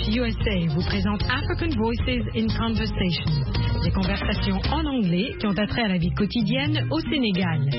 USA vous présente African Voices in Conversation, des conversations en anglais qui ont attrait à la vie quotidienne au Sénégal.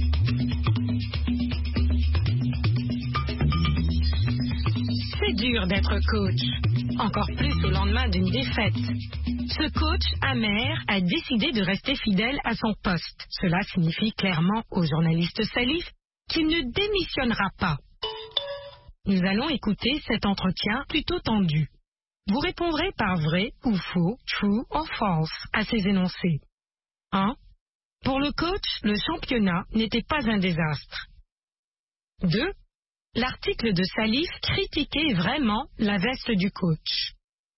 C'est dur d'être coach, encore plus au lendemain d'une défaite. Ce coach amer a décidé de rester fidèle à son poste. Cela signifie clairement au journaliste Salif qu'il ne démissionnera pas. Nous allons écouter cet entretien plutôt tendu. Vous répondrez par vrai ou faux, true or false, à ces énoncés. 1. Pour le coach, le championnat n'était pas un désastre. 2. L'article de Salif critiquait vraiment la veste du coach.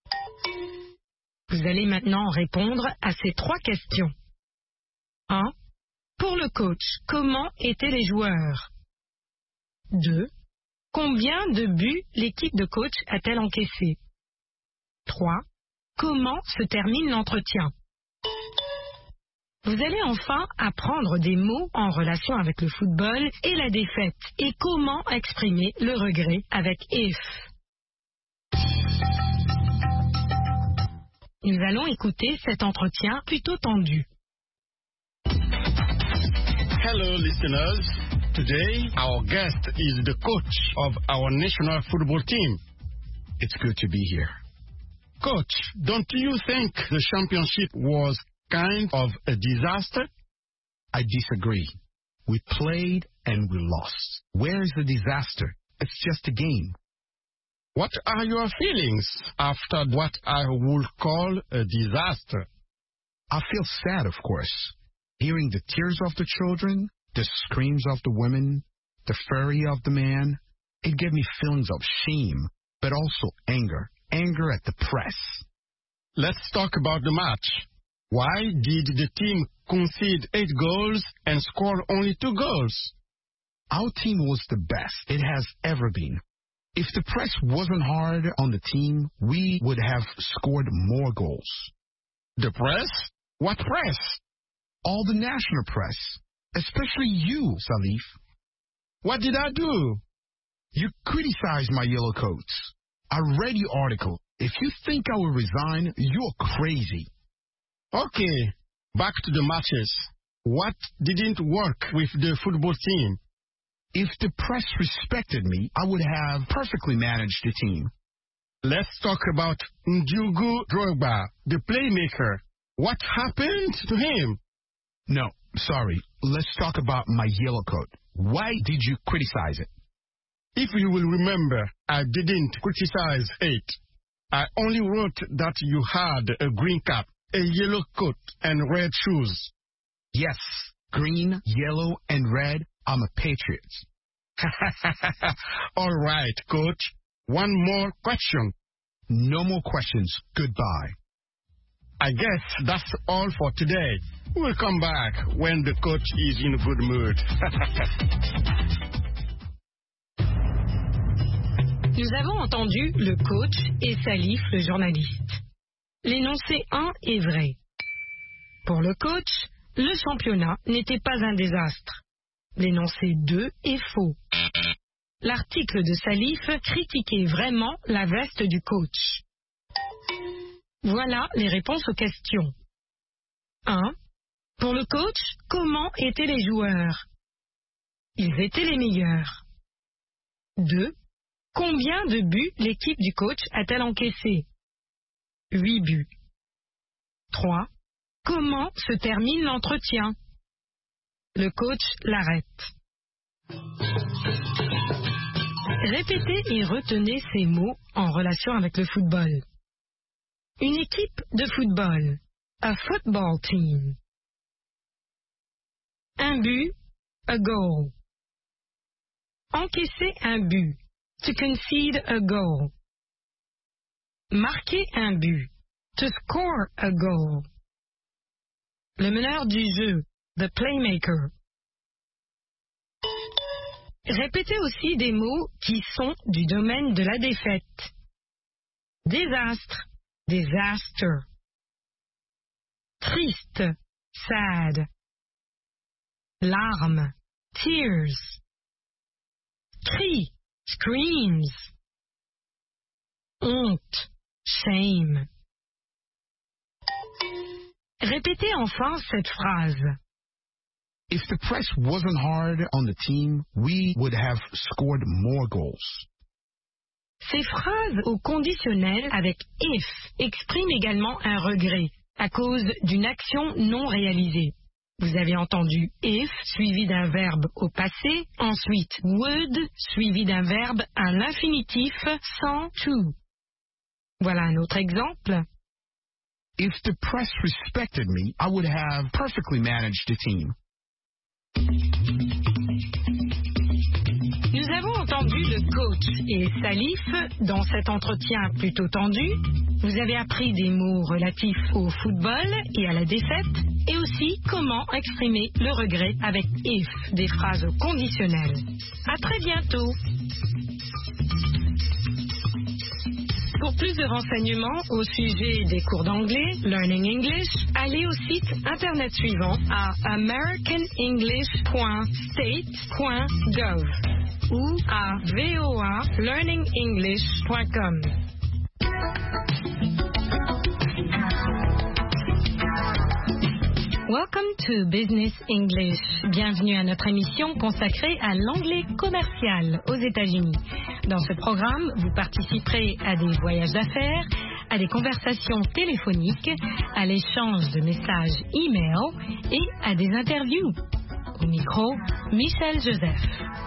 Vous allez maintenant répondre à ces 3 questions. 1. Pour le coach, comment étaient les joueurs? 2. Combien de buts l'équipe de coach a-t-elle encaissé? 3. Comment se termine l'entretien? Vous allez enfin apprendre des mots en relation avec le football et la défaite et comment exprimer le regret avec if. Nous allons écouter cet entretien plutôt tendu. Hello, listeners. Today, our guest is the coach of our national football team. It's good to be here. Coach, don't you think the championship was kind of a disaster? I disagree. We played and we lost. Where is the disaster? It's just a game. What are your feelings after what I would call a disaster? I feel sad, of course. Hearing the tears of the children, the screams of the women, the fury of the man, it gave me feelings of shame, but also anger. Anger at the press. Let's talk about the match. Why did the team concede 8 goals and score only 2 goals? Our team was the best it has ever been. If the press wasn't hard on the team, we would have scored more goals. The press? What press? All the national press. Especially you, Salif. What did I do? You criticized my yellow coats. I read your article. If you think I will resign, you're crazy. Okay, back to the matches. What didn't work with the football team? If the press respected me, I would have perfectly managed the team. Let's talk about Ndiogu Drogba, the playmaker. What happened to him? No, sorry. Let's talk about my yellow coat. Why did you criticize it? If you will remember, I didn't criticize it. I only wrote that you had a green cap, a yellow coat, and red shoes. Yes, green, yellow, and red. I'm a patriot. All right, coach. One more question. No more questions. Goodbye. I guess that's all for today. We'll come back when the coach is in a good mood. Nous avons entendu le coach et Salif, le journaliste. L'énoncé 1 est vrai. Pour le coach, le championnat n'était pas un désastre. L'énoncé 2 est faux. L'article de Salif critiquait vraiment la veste du coach. Voilà les réponses aux questions. 1. Pour le coach, comment étaient les joueurs? Ils étaient les meilleurs. 2. Combien de buts l'équipe du coach a-t-elle encaissé? 8 buts. 3. Comment se termine l'entretien? Le coach l'arrête. Répétez et retenez ces mots en relation avec le football. Une équipe de football. A football team. Un but. A goal. Encaisser un but. To concede a goal. Marquer un but. To score a goal. Le meneur du jeu. The playmaker. Répétez aussi des mots qui sont du domaine de la défaite. Désastre. Disaster. Triste. Sad. Larmes. Tears. Cri. Screams. Honte. shame. Répétez enfin cette phrase. If the press wasn't hard on the team, we would have scored more goals. Ces phrases au conditionnel avec if expriment également un regret à cause d'une action non réalisée. Vous avez entendu if suivi d'un verbe au passé, ensuite would suivi d'un verbe à l'infinitif sans to. Voilà un autre exemple. If the press respected me, I would have perfectly managed the team. Nous avons entendu le coach et Salif dans cet entretien plutôt tendu. Vous avez appris des mots relatifs au football et à la défaite, et aussi comment exprimer le regret avec if, des phrases conditionnelles. À très bientôt. Pour plus de renseignements au sujet des cours d'anglais, Learning English, allez au site internet suivant à americanenglish.state.gov ou à voalearningenglish.com. Welcome to Business English. Bienvenue à notre émission consacrée à l'anglais commercial aux États-Unis. Dans ce programme, vous participerez à des voyages d'affaires, à des conversations téléphoniques, à l'échange de messages e-mail et à des interviews. Au micro, Michel Joseph.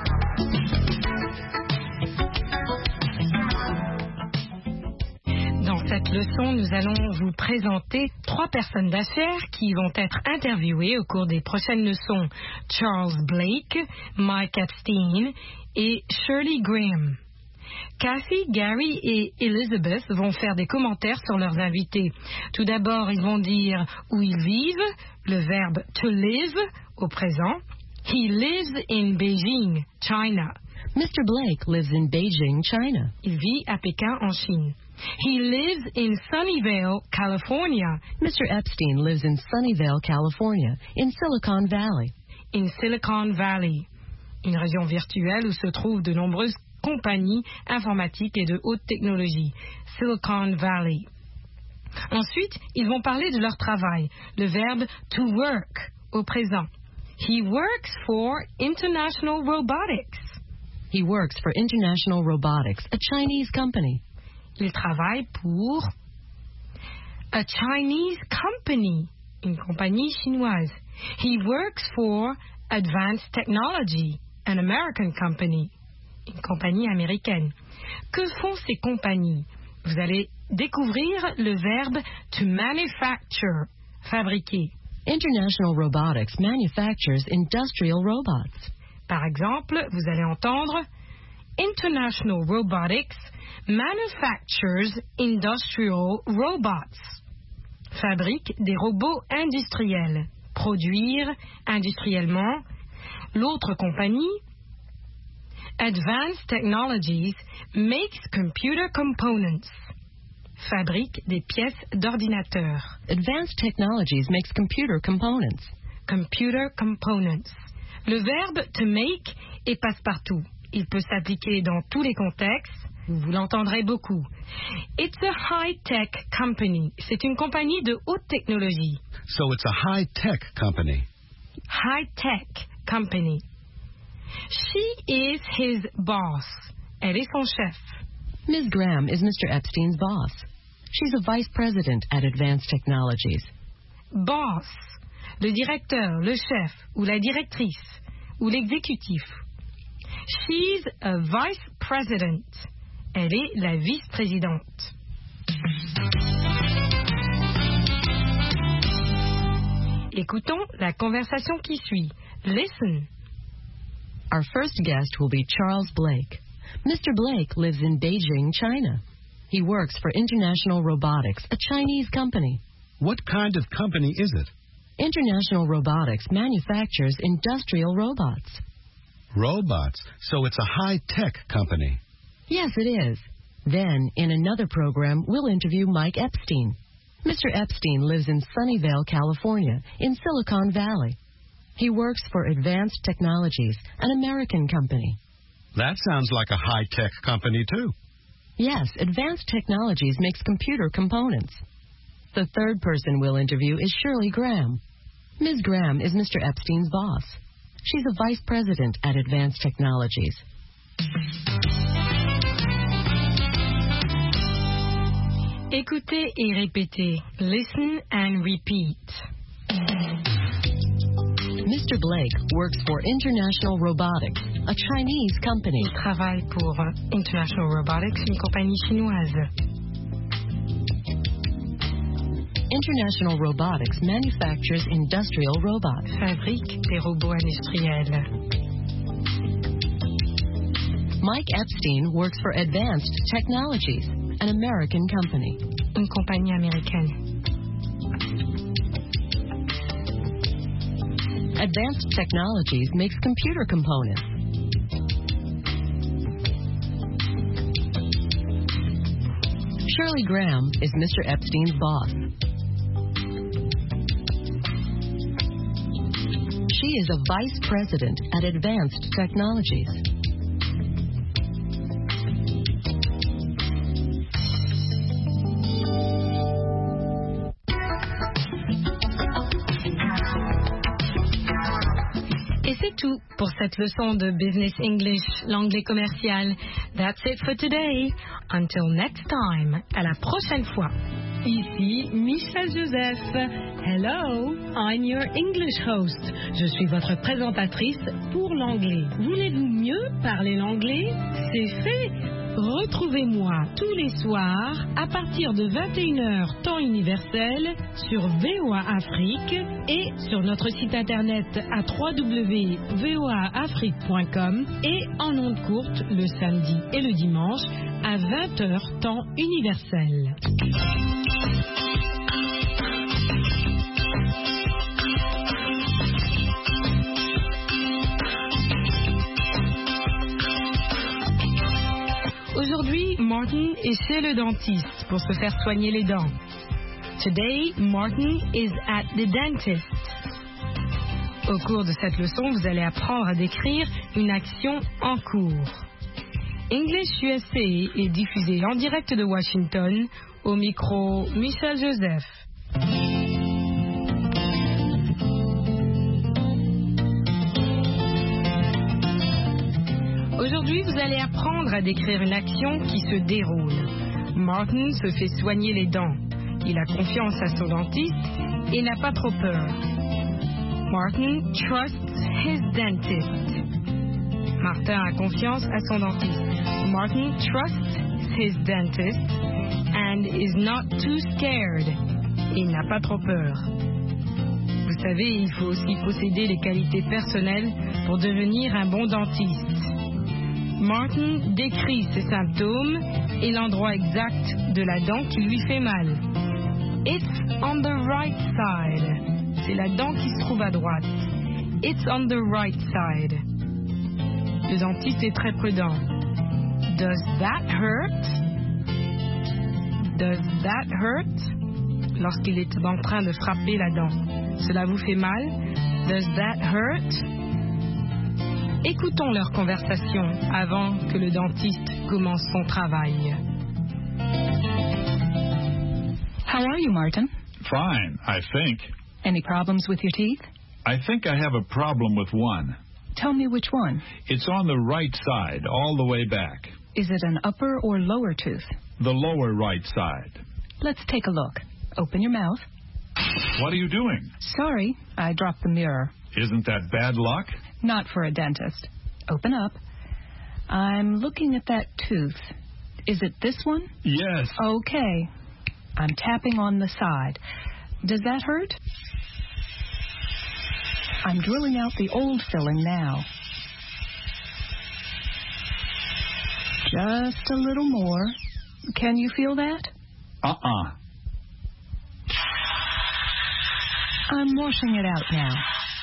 Dans cette leçon, nous allons vous présenter 3 personnes d'affaires qui vont être interviewées au cours des prochaines leçons. Charles Blake, Mike Epstein et Shirley Graham. Kathy, Gary et Elizabeth vont faire des commentaires sur leurs invités. Tout d'abord, ils vont dire où ils vivent, le verbe to live au présent. He lives in Beijing, China. Mr. Blake lives in Beijing, China. Il vit à Pékin, en Chine. He lives in Sunnyvale, California. Mr. Epstein lives in Sunnyvale, California, in Silicon Valley. In Silicon Valley, une région virtuelle où se trouvent de nombreuses compagnies informatiques et de haute technologie. Silicon Valley. Ensuite, ils vont parler de leur travail, le verbe to work au présent. He works for International Robotics. He works for International Robotics, a Chinese company. Il travaille pour a Chinese company, une compagnie chinoise. He works for Advanced Technology, an American company, une compagnie américaine. Que font ces compagnies? Vous allez découvrir le verbe to manufacture, fabriquer. International Robotics manufactures industrial robots. Par exemple, vous allez entendre International Robotics manufactures industrial robots. Fabrique des robots industriels. Produire industriellement. L'autre compagnie, Advanced Technologies, makes computer components. Fabrique des pièces d'ordinateur. Advanced Technologies makes computer components. Computer components. Le verbe to make est passe-partout. Il peut s'appliquer dans tous les contextes. Vous l'entendrez beaucoup. It's a high-tech company. C'est une compagnie de haute technologie. So it's a high-tech company. High-tech company. She is his boss. Elle est son chef. Ms. Graham is Mr. Epstein's boss. She's a vice president at Advanced Technologies. Boss, le directeur, le chef, ou la directrice, ou l'exécutif. She's a vice president. Elle est la vice-présidente. Écoutons la conversation qui suit. Listen. Our first guest will be Charles Blake. Mr. Blake lives in Beijing, China. He works for International Robotics, a Chinese company. What kind of company is it? International Robotics manufactures industrial robots. Robots. So it's a high-tech company. Yes, it is. Then, in another program, we'll interview Mike Epstein. Mr. Epstein lives in Sunnyvale, California, in Silicon Valley. He works for Advanced Technologies, an American company. That sounds like a high-tech company, too. Yes, Advanced Technologies makes computer components. The third person we'll interview is Shirley Graham. Ms. Graham is Mr. Epstein's boss. She's a vice president at Advanced Technologies. Écoutez et répétez. Listen and repeat. Mr. Blake works for International Robotics, a Chinese company. Il travaille pour International Robotics, une compagnie chinoise. International Robotics manufactures industrial robots. Fabrique des robots industriels. Mike Epstein works for Advanced Technologies, an American company. Une compagnie américaine. Advanced Technologies makes computer components. Shirley Graham is Mr. Epstein's boss. She is a vice president at Advanced Technologies. Et c'est tout pour cette leçon de Business English, l'anglais commercial. That's it for today. Until next time. À la prochaine fois. Ici Michel Joseph. Hello, I'm your English host. Je suis votre présentatrice pour l'anglais. Voulez-vous mieux parler l'anglais? C'est fait. Retrouvez-moi tous les soirs à partir de 21h temps universel sur VOA Afrique et sur notre site internet à www.voaafrique.com et en ondes courtes le samedi et le dimanche à 20h temps universel. Aujourd'hui, Martin est chez le dentiste pour se faire soigner les dents. Today, Martin is at the dentist. Au cours de cette leçon, vous allez apprendre à décrire une action en cours. English USA est diffusé en direct de Washington, au micro Michel Joseph. Aujourd'hui, vous allez apprendre à décrire une action qui se déroule. Martin se fait soigner les dents. Il a confiance à son dentiste et n'a pas trop peur. Martin trusts his dentist. Martin a confiance à son dentiste. Martin trusts his dentist and is not too scared. Il n'a pas trop peur. Vous savez, il faut aussi posséder les qualités personnelles pour devenir un bon dentiste. Martin décrit ses symptômes et l'endroit exact de la dent qui lui fait mal. It's on the right side. C'est la dent qui se trouve à droite. It's on the right side. Le dentiste est très prudent. Does that hurt? Does that hurt? Lorsqu'il est en train de frapper la dent. Cela vous fait mal? Does that hurt? Écoutons leur conversation avant que le dentiste commence son travail. How are you, Martin? Fine, I think. Any problems with your teeth? I think I have a problem with one. Tell me which one. It's on the right side, all the way back. Is it an upper or lower tooth? The lower right side. Let's take a look. Open your mouth. What are you doing? Sorry, I dropped the mirror. Isn't that bad luck? Not for a dentist. Open up. I'm looking at that tooth. Is it this one? Yes. Okay. I'm tapping on the side. Does that hurt? I'm drilling out the old filling now. Just a little more. Can you feel that? Uh-uh. I'm washing it out now.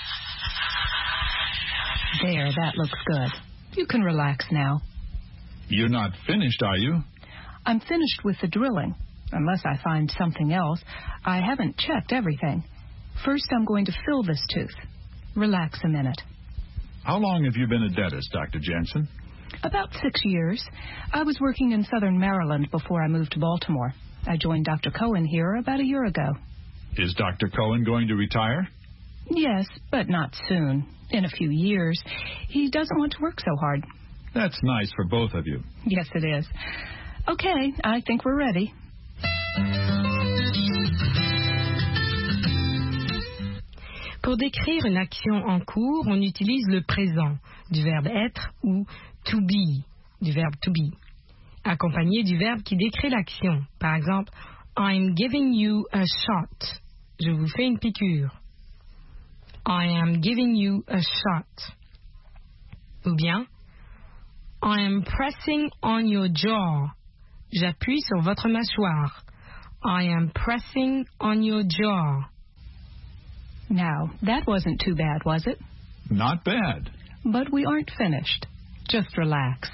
There, that looks good. You can relax now. You're not finished, are you? I'm finished with the drilling, unless I find something else. I haven't checked everything. First, I'm going to fill this tooth. Relax a minute. How long have you been a dentist, Dr. Jensen? About 6 years. I was working in southern Maryland before I moved to Baltimore. I joined Dr. Cohen here about a year ago. Is Dr. Cohen going to retire? Yes, but not soon. In a few years. He doesn't want to work so hard. That's nice for both of you. Yes, it is. Okay, I think we're ready. Pour décrire une action en cours, on utilise le présent du verbe être ou to be du verbe to be, accompagné du verbe qui décrit l'action. Par exemple, I'm giving you a shot. Je vous fais une piqûre. I am giving you a shot. Ou bien, I am pressing on your jaw. J'appuie sur votre mâchoire. I am pressing on your jaw. Now, that wasn't too bad, was it? Not bad. But we aren't finished. Just relax.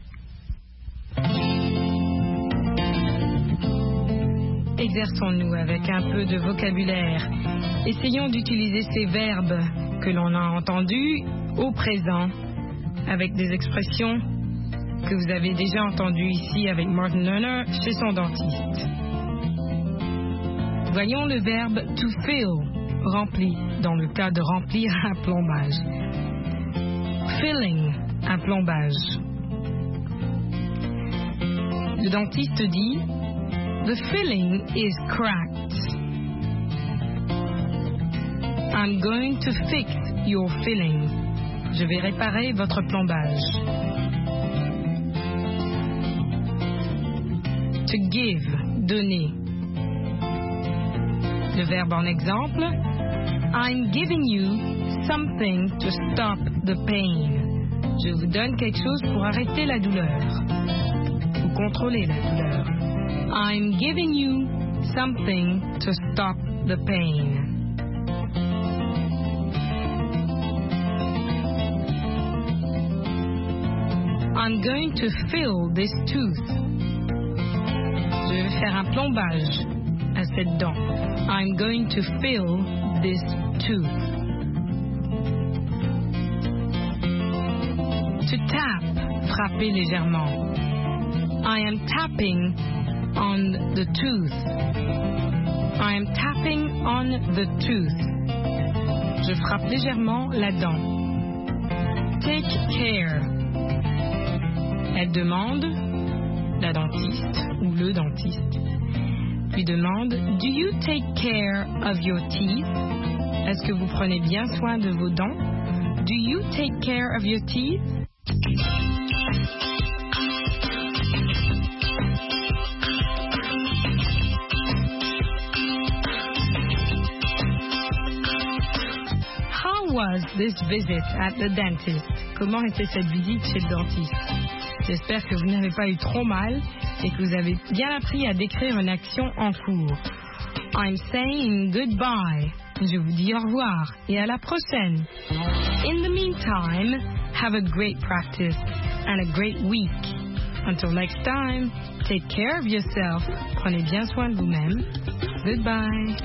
Exerçons-nous avec un peu de vocabulaire. Essayons d'utiliser ces verbes que l'on a entendus au présent avec des expressions que vous avez déjà entendues ici avec Martin Lerner chez son dentiste. Voyons le verbe to fill, rempli, dans le cas de remplir un plombage. Filling, un plombage. Le dentiste dit The filling is cracked. I'm going to fix your filling. Je vais réparer votre plombage. To give, donner. Le verbe en exemple, I'm giving you something to stop the pain. Je vous donne quelque chose pour arrêter la douleur ou contrôler la douleur. I'm giving you something to stop the pain. I'm going to fill this tooth. Je vais faire un plombage à cette dent. I'm going to fill this tooth. To tap, frapper légèrement. I am tapping on the tooth. I am tapping on the tooth. Je frappe légèrement la dent. Take care. Elle demande, la dentiste ou le dentiste, lui demande Do you take care of your teeth? Est-ce que vous prenez bien soin de vos dents? Do you take care of your teeth? How was this visit at the dentist? Comment était cette visite chez le dentiste? J'espère que vous n'avez pas eu trop mal et que vous avez bien appris à décrire une action en cours. I'm saying goodbye. Je vous dis au revoir et à la prochaine. In the meantime, have a great practice and a great week. Until next time, take care of yourself. Prenez bien soin de vous-même. Goodbye.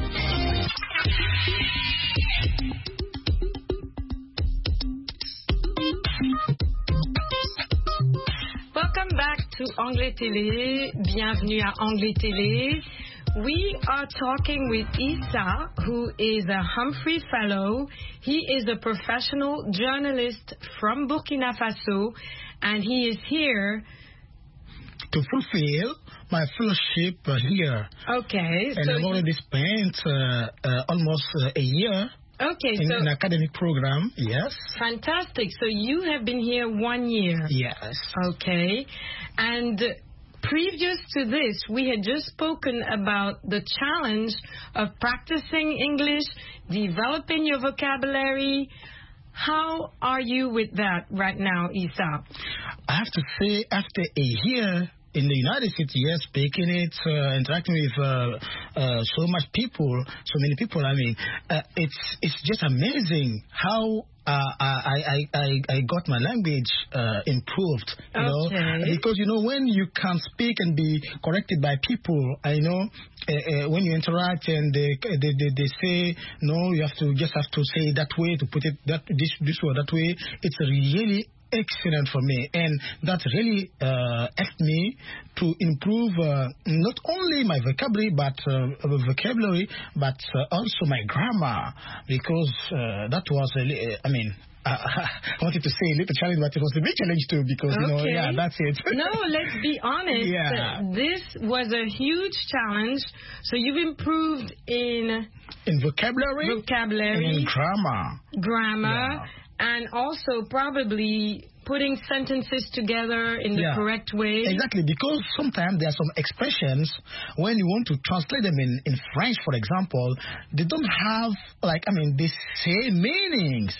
Welcome back to Anglais Télé. Bienvenue à Anglais Télé. We are talking with Issa, who is a Humphrey Fellow. He is a professional journalist from Burkina Faso, and he is here to fulfill my fellowship here. Okay. And I've already spent almost a year. Okay, in an academic program, yes. Fantastic. So you have been here 1 year. Yes. Okay. And previous to this, we had just spoken about the challenge of practicing English, developing your vocabulary. How are you with that right now, Issa? I have to say, after a year in the United States, yes, speaking it, interacting with so many people. I mean, it's just amazing how I got my language improved. You know, because when you can speak and be corrected by people, I know when you interact and they say no, you just have to say it that way, to put it this way or that way. It's really excellent for me, and that really helped me to improve not only my vocabulary, but also my grammar, because that was I wanted to say a little challenge, but it was a big challenge too, because that's it. No, let's be honest. Yeah. This was a huge challenge. So you've improved in vocabulary, and grammar, and also probably putting sentences together in the correct way. Exactly, because sometimes there are some expressions when you want to translate them in French, for example, they don't have the same meanings.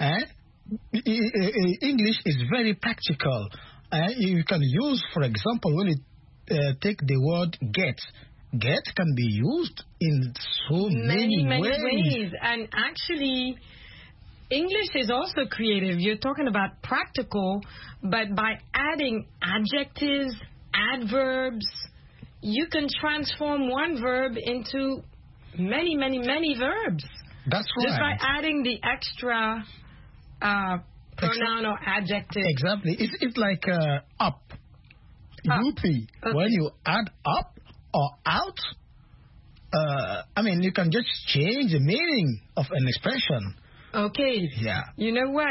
English is very practical. You can use, for example, when you take the word get. Get can be used in so many ways. And actually, English is also creative. You're talking about practical, but by adding adjectives, adverbs, you can transform one verb into many, many, many verbs. That's right. Just by adding the extra pronoun or adjective. Exactly. It's like up. Whoopee. Okay. When you add up or out, you can just change the meaning of an expression. Okay. Yeah. You know what?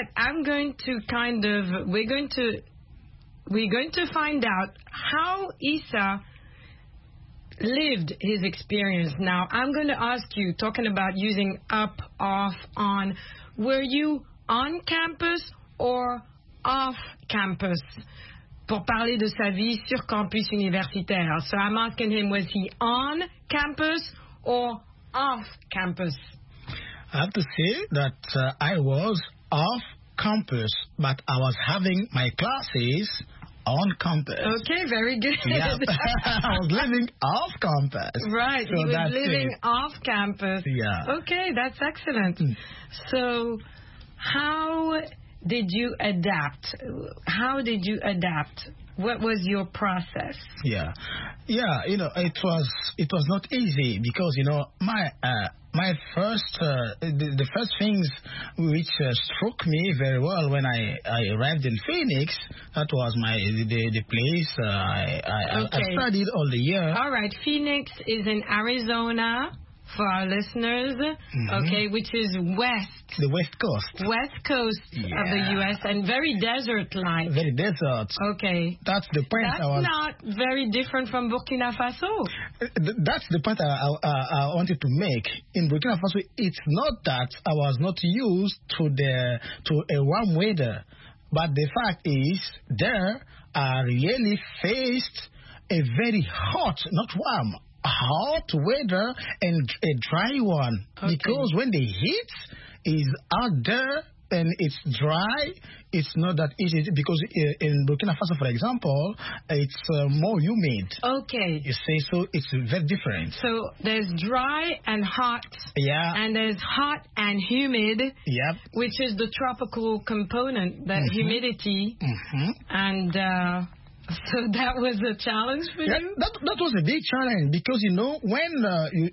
We're going to find out how Issa lived his experience. Now, I'm going to ask you, talking about using up, off, on, were you on campus or off campus? Pour parler de sa vie sur campus universitaire. So I'm asking him, was he on campus or off campus? I have to say that I was off campus, but I was having my classes on campus. Okay, very good. Yeah. I was living off campus. Right, so he was living off campus. Yeah. Okay, that's excellent. So, how did you adapt? What was your process? Yeah. It was not easy because my first the first things which struck me very well when I arrived in Phoenix, that was the place I studied all the year. All right, Phoenix is in Arizona. For our listeners, okay, which is the West Coast of the U.S. and very desert-like. Very desert. Okay. That's the point. That's not very different from Burkina Faso. That's the point I wanted to make. In Burkina Faso, it's not that I was not used to a warm weather, but the fact is there I really faced a very hot, not warm, hot weather and a dry one. Okay. Because when the heat is out there and it's dry, it's not that easy, because in Burkina Faso, for example, it's more humid. Okay. You see, so it's very different. So there's dry and hot. Yeah. And there's hot and humid. Yep. Which is the tropical component, the humidity. And so that was a challenge for you? That was a big challenge, because when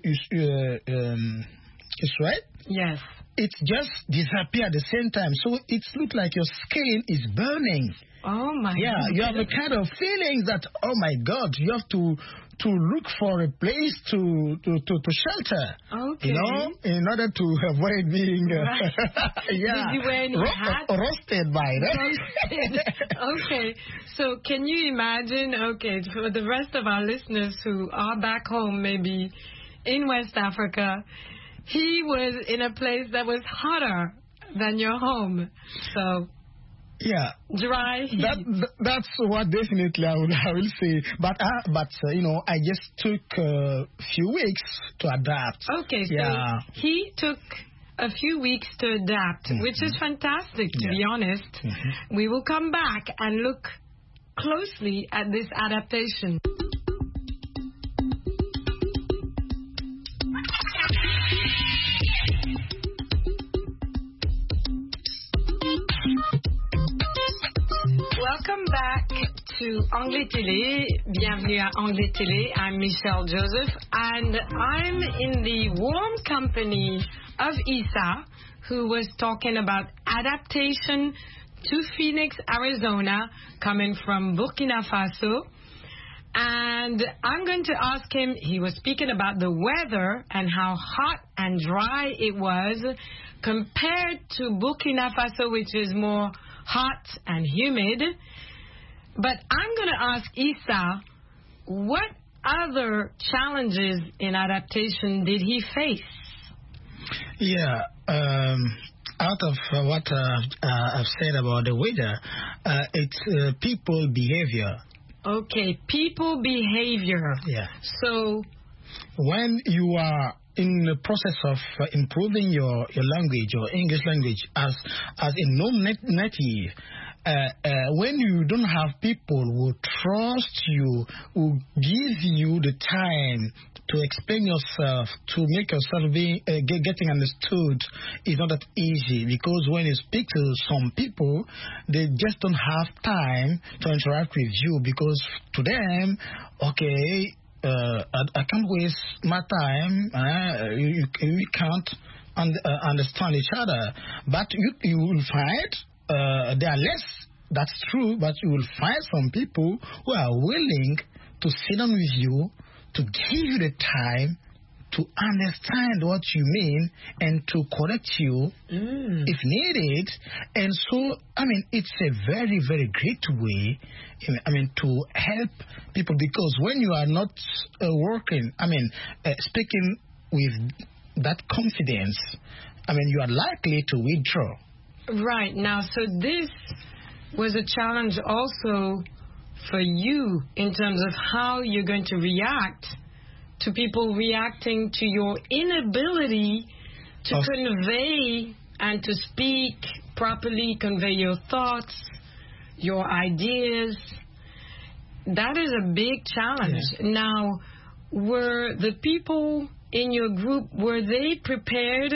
you sweat, yes, it just disappears at the same time. So it looks like your skin is burning. Oh my God. Yeah, you have a kind of feeling that, oh my God, you have to look for a place to shelter. Okay. In order to avoid being Did you wear any hat? Roasted by that. Roasted. Okay. So can you imagine, for the rest of our listeners who are back home, maybe in West Africa, he was in a place that was hotter than your home. So yeah, dry heat. That's what definitely I will say. But I just took a few weeks to adapt. Okay, so he took a few weeks to adapt, which is fantastic, to be honest. We will come back and look closely at this adaptation. Welcome back to Anglais Télé. Bienvenue à Anglais Télé. I'm Michelle Joseph, and I'm in the warm company of Issa, who was talking about adaptation to Phoenix, Arizona, coming from Burkina Faso. And I'm going to ask him, he was speaking about the weather and how hot and dry it was compared to Burkina Faso, which is more hot and humid. But I'm going to ask Issa, what other challenges in adaptation did he face? Yeah, out of what I've said about the weather, it's people behavior. Okay, people behavior. Yeah. So, when you are in the process of improving your language, your English language, as a non-native, when you don't have people who trust you, who give you the time to explain yourself, to make yourself getting understood, is not that easy, because when you speak to some people, they just don't have time to interact with you, because to them, okay, I can't waste my time. We can't understand each other. But you will find there are less. That's true. But you will find some people who are willing to sit down with you, to give you the time to understand what you mean and to correct you if needed. And so, it's a very, very great way, to help people, because when you are not working, speaking with that confidence, you are likely to withdraw. Right. Now, so this was a challenge also for you in terms of how you're going to react to people reacting to your inability to convey and to speak properly, convey your thoughts, your ideas. That is a big challenge. Yeah. Now, were the people in your group, were they prepared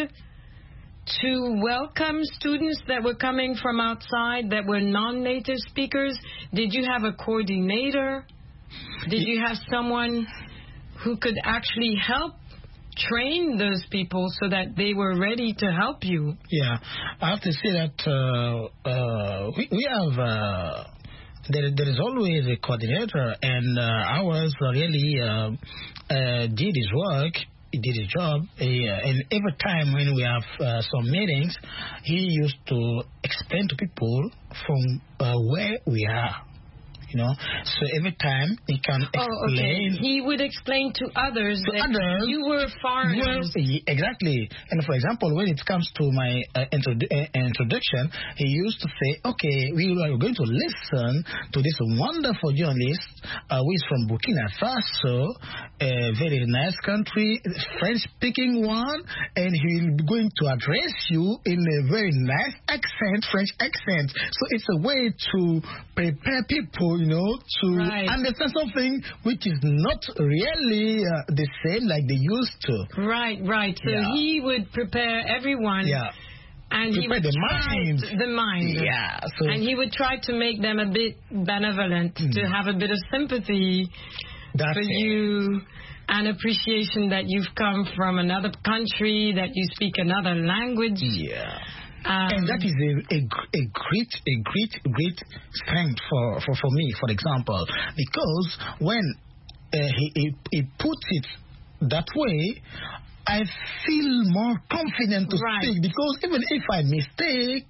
to welcome students that were coming from outside that were non-native speakers? Did you have a coordinator? Did you have someone who could actually help train those people so that they were ready to help you? Yeah, I have to say that we have, there is always a coordinator, and ours really did his work. He did his job, and every time when we have some meetings, he used to explain to people from where we are. So every time he can explain. Okay. He would explain to others that you were foreigners. Exactly. And for example, when it comes to my introduction, he used to say, okay, we are going to listen to this wonderful journalist who is from Burkina Faso, a very nice country, French-speaking one, and he will be going to address you in a very nice accent, French accent. So it's a way to prepare people, to understand something which is not really the same like they used to. Right. So he would prepare everyone. Yeah. And he would try the mind. Yeah. And he would try to make them a bit benevolent, to have a bit of sympathy for you, and appreciation that you've come from another country, that you speak another language. Yeah. And that is a great strength for me, for example, because when he puts it that way, I feel more confident to speak, because even if I mistake,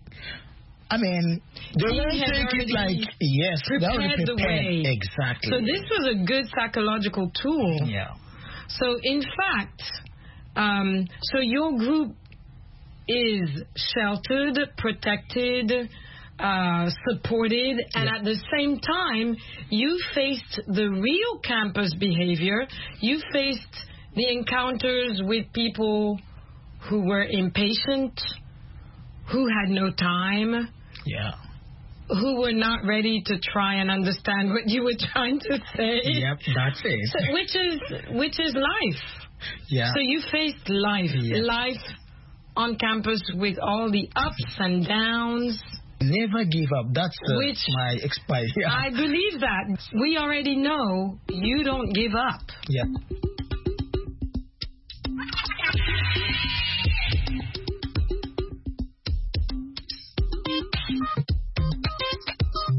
they won't take it like, yes, they already prepared. Exactly. So this was a good psychological tool. Yeah. So in fact, so your group is sheltered, protected, supported, and at the same time, you faced the real campus behavior. You faced the encounters with people who were impatient, who had no time, who were not ready to try and understand what you were trying to say. Yep, that's it. So, which is life. Yeah. So you faced life. Yeah. Life on campus with all the ups and downs. Never give up. That's my experience. I believe that. We already know you don't give up. Yeah.